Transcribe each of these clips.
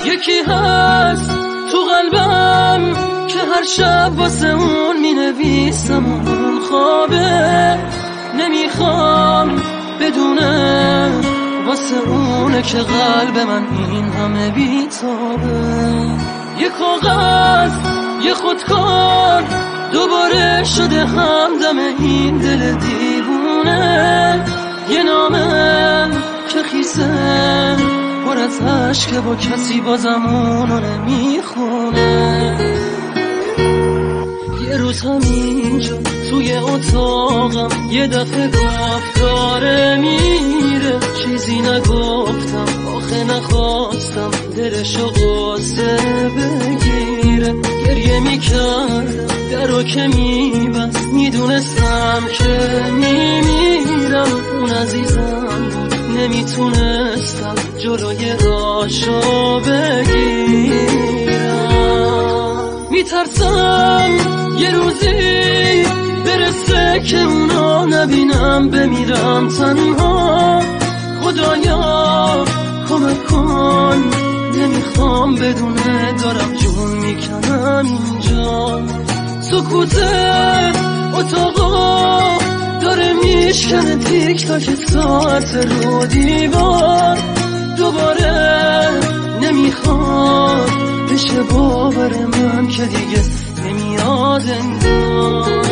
یکی هست تو قلبم که هر شب واسه اون می نویسم اون خوابه، نمیخوام بدونه واسه اونه که قلب من این همه بیتابه. یه کاغذ یه خودکار دوباره شده همدم این دل دیوونه، یه نامه که خیسه پر از عشق که با کسی بازم اونو نمیخونه. یه روز همینجا توی اتاقم یه دفعه گفت داره میره، چیزی نگفتم آخه نخواستم دلشو قصه بگیره. گریه میکردم درو که میبست، میدونستم که میمیرم. اون عزیزم بود نمیتونستم جلوی راشو بگیرم. میترسم یه روزی برسه که اونو نبینم، بمیرم تنها. خدایا کمک کن، نمیخوام بدونه دارم جون میکنم اینجا. سکوت اتاقا داره میشکنه تیک تاک ساعت رو دیوار. دوباره نمیخواد بشه باور من که دیگه نمیاد انگار.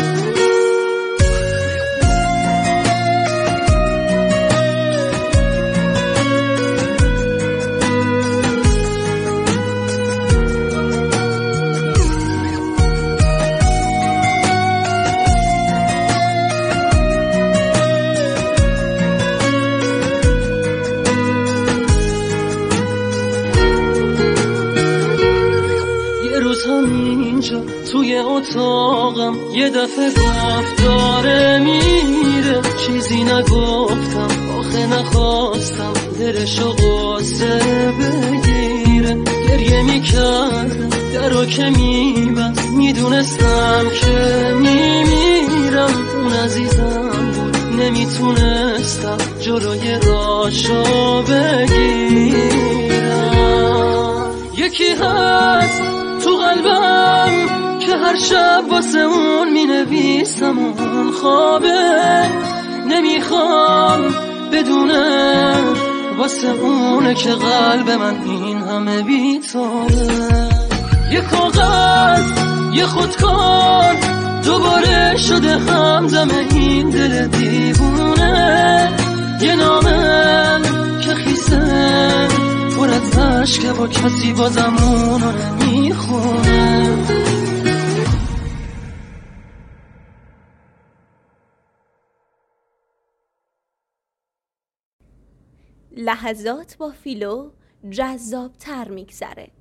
همینجا توی اتاقم یه دفعه گفت داره میره، چیزی نگفتم آخه نخواستم دلشو قصه بگیره. گریه میکردم درو که میبست، میدونستم که میمیرم. اون عزیزم بود نمیتونستم جلوی راشو بگیرم. یکی هست تو قلبم که هر شب واسه اون می نویسم اون خوابه، نمیخوام بدونه واسه اونه که قلب من این همه بیتاره. یه کاغذ یه خودکار دوباره شده همدم این دل دیوونه، یه نامه که خیسه پر از عشق با کسی بازم اونو نمیخونه. لحظات با فیلو جذاب تر میگذره.